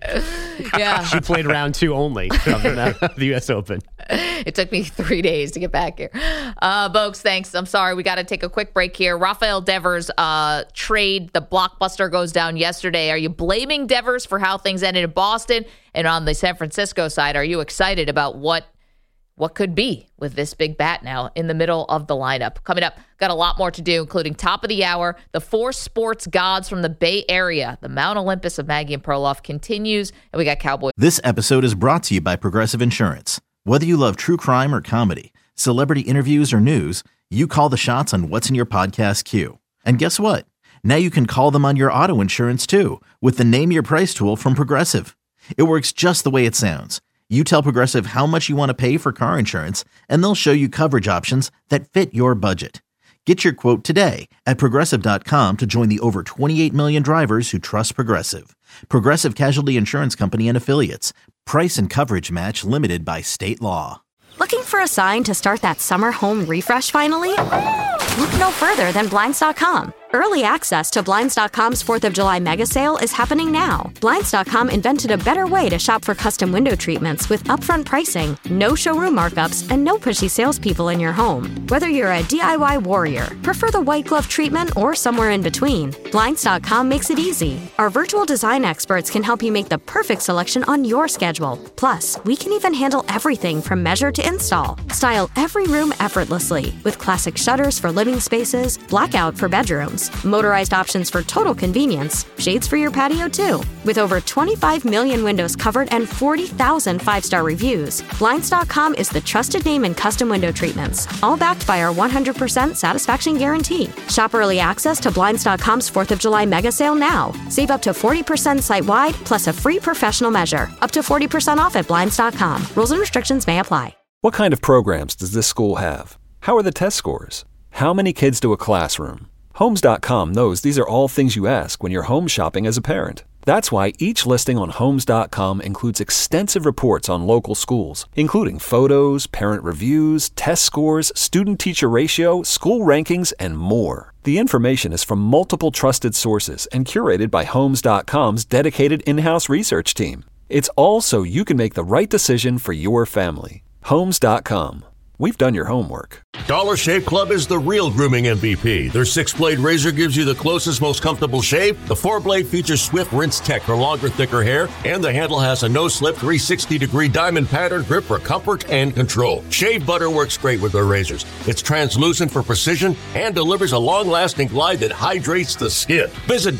Yeah. She played round 2 only of the U.S. Open. It took me 3 days to get back here. Folks, thanks. I'm sorry. We got to take a quick break here. Rafael Devers trade, the blockbuster goes down yesterday. Are you blaming Devers for how things ended in Boston? And on the San Francisco side, are you excited about what could be with this big bat now in the middle of the lineup? Coming up, got a lot more to do, including top of the hour. The 4 sports gods from the Bay Area, the Mount Olympus of Maggie and Perloff, continues, and we got Cowboys. This episode is brought to you by Progressive Insurance. Whether you love true crime or comedy, celebrity interviews or news, you call the shots on what's in your podcast queue. And guess what? Now you can call them on your auto insurance too with the Name Your Price tool from Progressive. It works just the way it sounds. You tell Progressive how much you want to pay for car insurance, and they'll show you coverage options that fit your budget. Get your quote today at Progressive.com to join the over 28 million drivers who trust Progressive. Progressive Casualty Insurance Company and Affiliates. Price and coverage match limited by state law. Looking for a sign to start that summer home refresh finally? Look no further than Blinds.com. Early access to Blinds.com's 4th of July mega sale is happening now. Blinds.com invented a better way to shop for custom window treatments with upfront pricing, no showroom markups, and no pushy salespeople in your home. Whether you're a DIY warrior, prefer the white glove treatment, or somewhere in between, Blinds.com makes it easy. Our virtual design experts can help you make the perfect selection on your schedule. Plus, we can even handle everything from measure to install. Style every room effortlessly with classic shutters for living spaces, blackout for bedrooms, motorized options for total convenience, shades for your patio too. With over 25 million windows covered and 40,000 five-star reviews, Blinds.com is the trusted name in custom window treatments, all backed by our 100% satisfaction guarantee. Shop early access to Blinds.com's 4th of July mega sale now. Save up to 40% site-wide, plus a free professional measure. Up to 40% off at Blinds.com. Rules and restrictions may apply. What kind of programs does this school have? How are the test scores? How many kids do a classroom? Homes.com knows these are all things you ask when you're home shopping as a parent. That's why each listing on Homes.com includes extensive reports on local schools, including photos, parent reviews, test scores, student-teacher ratio, school rankings, and more. The information is from multiple trusted sources and curated by Homes.com's dedicated in-house research team. It's all so you can make the right decision for your family. Homes.com. We've done your homework. Dollar Shave Club is the real grooming MVP. Their 6-blade razor gives you the closest, most comfortable shave. The 4-blade features Swift Rinse Tech for longer, thicker hair. And the handle has a no-slip 360-degree diamond pattern grip for comfort and control. Shave butter works great with their razors. It's translucent for precision and delivers a long-lasting glide that hydrates the skin. Visit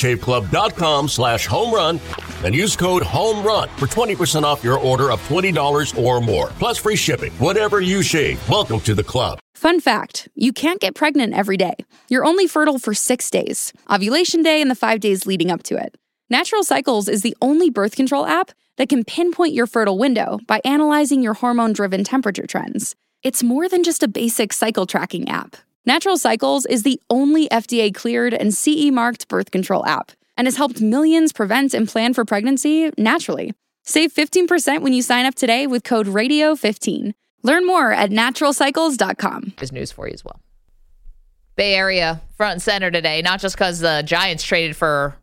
DollarShaveClub.com/homerun and use code HOMERUN for 20% off your order of $20 or more. Plus free shipping. Whatever you shave. Welcome to the club. Fun fact, you can't get pregnant every day. You're only fertile for 6 days, ovulation day and the 5 days leading up to it. Natural Cycles is the only birth control app that can pinpoint your fertile window by analyzing your hormone-driven temperature trends. It's more than just a basic cycle tracking app. Natural Cycles is the only FDA-cleared and CE-marked birth control app and has helped millions prevent and plan for pregnancy naturally. Save 15% when you sign up today with code RADIO15. Learn more at naturalcycles.com. There's news for you as well. Bay Area front and center today, not just because the Giants traded for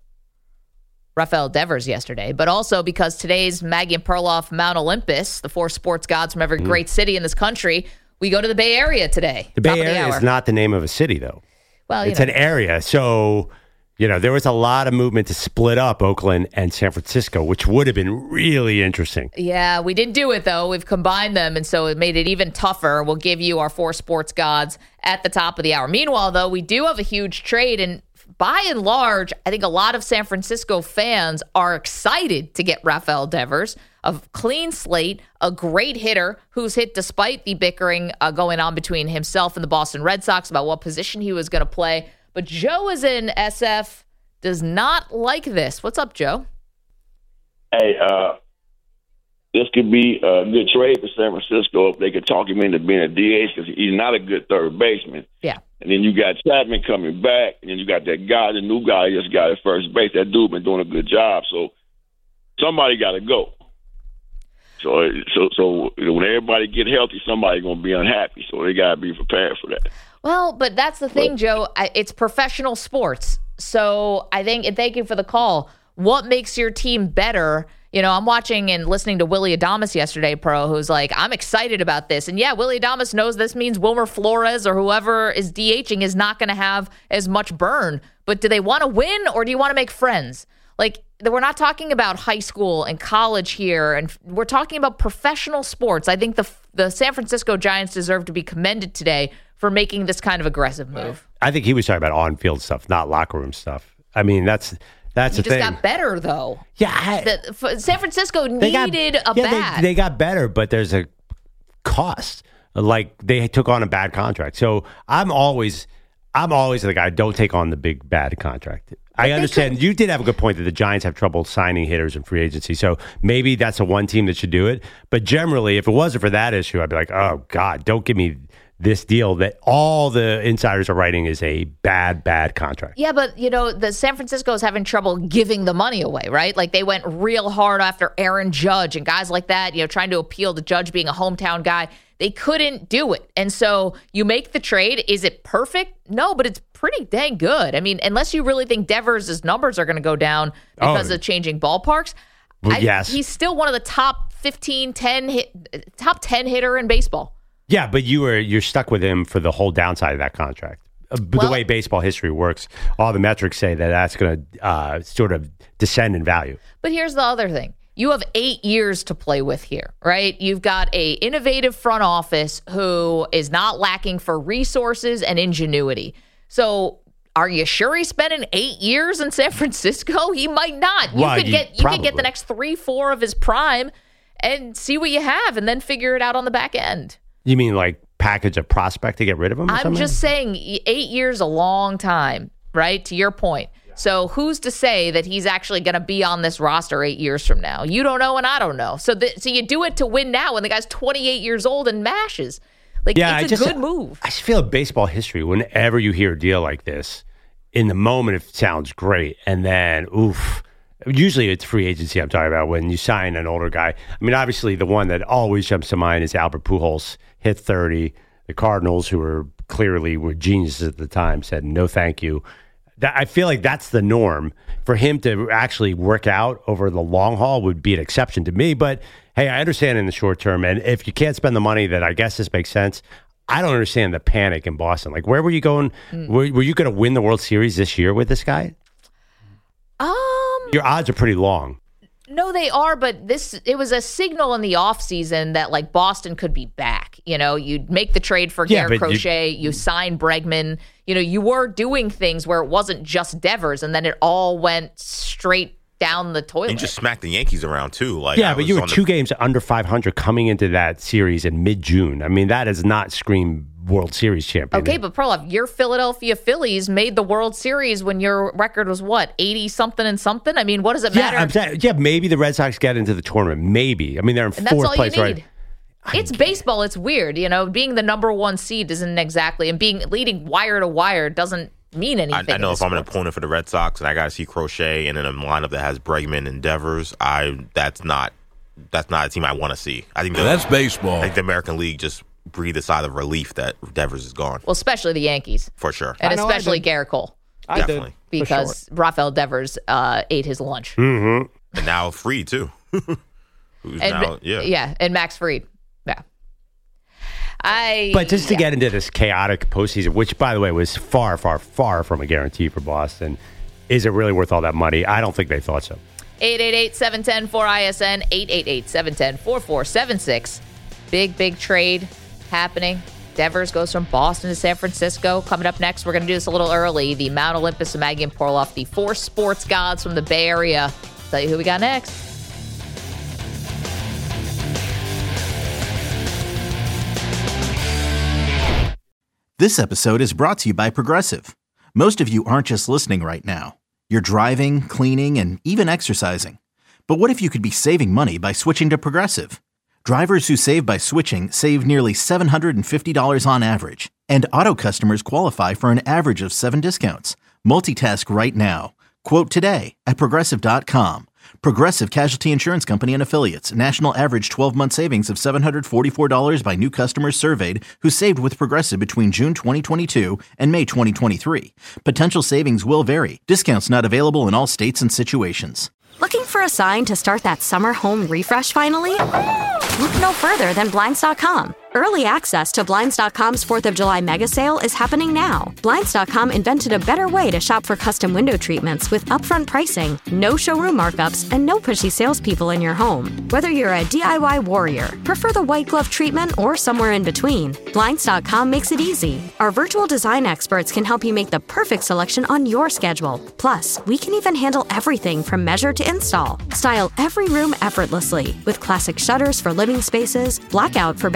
Rafael Devers yesterday, but also because today's Maggie and Perloff Mount Olympus, the 4 sports gods from every great city in this country, we go to the Bay Area today. The Bay Area is not the name of a city, though. Well, it's an area. So, there was a lot of movement to split up Oakland and San Francisco, which would have been really interesting. Yeah, we didn't do it, though. We've combined them, and so it made it even tougher. We'll give you our 4 sports gods at the top of the hour. Meanwhile, though, we do have a huge trade, and by and large, I think a lot of San Francisco fans are excited to get Rafael Devers, a clean slate, a great hitter who's hit despite the bickering going on between himself and the Boston Red Sox about what position he was going to play. But Joe is in SF, does not like this. What's up, Joe? Hey, this could be a good trade for San Francisco if they could talk him into being a DH because he's not a good third baseman. Yeah. And then you got Chapman coming back, and then you got that guy, the new guy just got at first base. That dude been doing a good job. So somebody got to go. So when everybody get healthy, somebody's going to be unhappy. So they got to be prepared for that. Well, but that's the thing, Joe. It's professional sports. So I think, and thank you for the call, what makes your team better? I'm watching and listening to Willy Adames yesterday, who's like, I'm excited about this. And yeah, Willy Adames knows this means Wilmer Flores or whoever is DHing is not going to have as much burn. But do they want to win or do you want to make friends? Like, we're not talking about high school and college here, and we're talking about professional sports. I think the San Francisco Giants deserve to be commended today for making this kind of aggressive move. I think he was talking about on-field stuff, not locker room stuff. I mean, that's the thing. Just got better, though. Yeah. San Francisco needed a bat. They got better, but there's a cost. Like, they took on a bad contract. So I'm always the guy, don't take on the big bad contract. I understand. You did have a good point that the Giants have trouble signing hitters in free agency. So maybe that's a one team that should do it. But generally, if it wasn't for that issue, I'd be like, oh, God, don't give me this deal that all the insiders are writing is a bad contract. Yeah, but, the San Francisco is having trouble giving the money away, right? Like, they went real hard after Aaron Judge and guys like that, trying to appeal to Judge being a hometown guy. They couldn't do it. And so you make the trade. Is it perfect? No, but it's pretty dang good. I mean, unless you really think Devers' numbers are going to go down because of changing ballparks. Well, yes. He's still one of the top 10 hitter in baseball. Yeah, but you're stuck with him for the whole downside of that contract. The way baseball history works, all the metrics say that that's going to sort of descend in value. But here's the other thing. You have 8 years to play with here, right? You've got a innovative front office who is not lacking for resources and ingenuity. So are you sure he's spending 8 years in San Francisco? He might not. You could get the next 3-4 of his prime and see what you have and then figure it out on the back end. You mean like package a prospect to get rid of him? I'm just saying 8 years a long time, right? To your point. So who's to say that he's actually going to be on this roster 8 years from now? You don't know and I don't know. So you do it to win now when the guy's 28 years old and mashes. It's a good move. I just feel in baseball history, whenever you hear a deal like this, in the moment it sounds great. And then, oof. Usually it's free agency I'm talking about when you sign an older guy. I mean, obviously the one that always jumps to mind is Albert Pujols, hit 30. The Cardinals, who were geniuses at the time, said no thank you. I feel like that's the norm. For him to actually work out over the long haul would be an exception to me. But hey, I understand in the short term. And if you can't spend the money, then I guess this makes sense. I don't understand the panic in Boston. Like, where were you going? Were you going to win the World Series this year with this guy? Your odds are pretty long. No, they are, but it was a signal in the offseason that like Boston could be back. You'd make the trade for Garrett Crochet, you sign Bregman. You were doing things where it wasn't just Devers, and then it all went straight down the toilet. And just smacked the Yankees around too. But you were 2 games under 500 coming into that series in mid-June. I mean, that does not scream World Series champion. Okay, but Perloff, your Philadelphia Phillies made the World Series when your record was what, 80-something and something? I mean, what does it matter? Maybe the Red Sox get into the tournament. Maybe. I mean, they're in fourth place, right? It's baseball. It's weird. Being the number one seed isn't exactly, and leading wire to wire doesn't mean anything. I know if I'm an opponent for the Red Sox and I got to see Crochet and in a lineup that has Bregman and Devers, that's not a team I want to see. I think that's baseball. I think the American League just breathe a sigh of relief that Devers is gone. Well, especially the Yankees. For sure. And especially Garrett Cole. Definitely. Because Rafael Devers ate his lunch. Mm-hmm. And now Fried, too. And Max Fried. Yeah. But just to get into this chaotic postseason, which, by the way, was far, far, far from a guarantee for Boston, is it really worth all that money? I don't think they thought so. 888-710-4ISN, 888-710-4476. Big trade happening. Devers goes from Boston to San Francisco. Coming up next, we're going to do this a little early. The Mount Olympus and Maggie and Perloff, the 4 sports gods from the Bay Area. Tell you who we got next. This episode is brought to you by Progressive. Most of you aren't just listening right now. You're driving, cleaning, and even exercising. But what if you could be saving money by switching to Progressive? Drivers who save by switching save nearly $750 on average, and auto customers qualify for an average of 7 discounts. Multitask right now. Quote today at Progressive.com. Progressive Casualty Insurance Company and Affiliates. National average 12-month savings of $744 by new customers surveyed who saved with Progressive between June 2022 and May 2023. Potential savings will vary. Discounts not available in all states and situations. Looking for a sign to start that summer home refresh finally? Look no further than Blinds.com. Early access to Blinds.com's 4th of July mega sale is happening now. Blinds.com invented a better way to shop for custom window treatments with upfront pricing, no showroom markups, and no pushy salespeople in your home. Whether you're a DIY warrior, prefer the white glove treatment, or somewhere in between, Blinds.com makes it easy. Our virtual design experts can help you make the perfect selection on your schedule. Plus, we can even handle everything from measure to install. Style every room effortlessly with classic shutters for living spaces, blackout for bedrooms,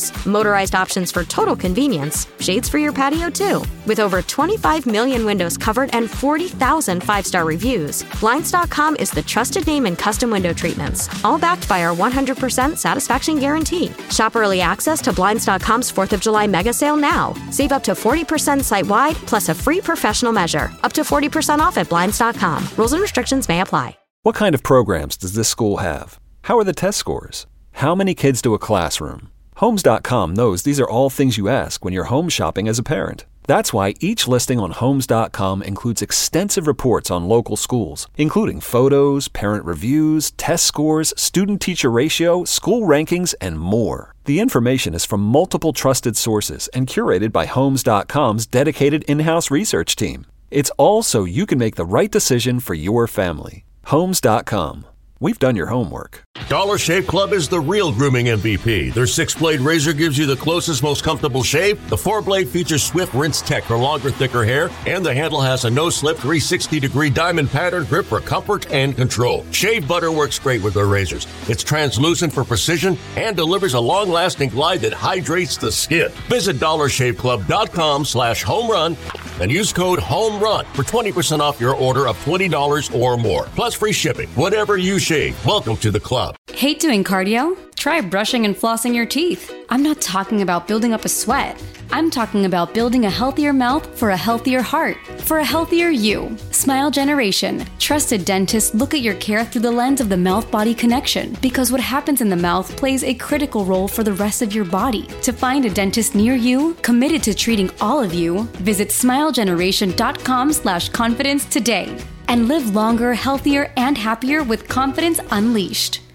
rooms, motorized options for total convenience, shades for your patio too. With over 25 million windows covered and 40,000 five-star reviews, Blinds.com is the trusted name in custom window treatments, all backed by our 100% satisfaction guarantee. Shop early access to Blinds.com's 4th of July mega sale now. Save up to 40% site-wide, plus a free professional measure. Up to 40% off at Blinds.com. Rules and restrictions may apply. What kind of programs does this school have? How are the test scores? How many kids do a classroom? Homes.com knows these are all things you ask when you're home shopping as a parent. That's why each listing on Homes.com includes extensive reports on local schools, including photos, parent reviews, test scores, student-teacher ratio, school rankings, and more. The information is from multiple trusted sources and curated by Homes.com's dedicated in-house research team. It's all so you can make the right decision for your family. Homes.com. We've done your homework. Dollar Shave Club is the real grooming MVP. Their 6-blade razor gives you the closest, most comfortable shave. The 4-blade features Swift Rinse Tech for longer, thicker hair. And the handle has a no-slip 360-degree diamond pattern grip for comfort and control. Shave butter works great with their razors. It's translucent for precision and delivers a long-lasting glide that hydrates the skin. Visit DollarShaveClub.com/homerun and use code HOMERUN for 20% off your order of $20 or more. Plus free shipping. Whatever you shave. Welcome to the club. Hate doing cardio? Try brushing and flossing your teeth. I'm not talking about building up a sweat. I'm talking about building a healthier mouth for a healthier heart, for a healthier you. Smile Generation. Trusted dentists look at your care through the lens of the mouth-body connection, because what happens in the mouth plays a critical role for the rest of your body. To find a dentist near you, committed to treating all of you, visit smilegeneration.com/confidence today. And live longer, healthier, and happier with confidence unleashed.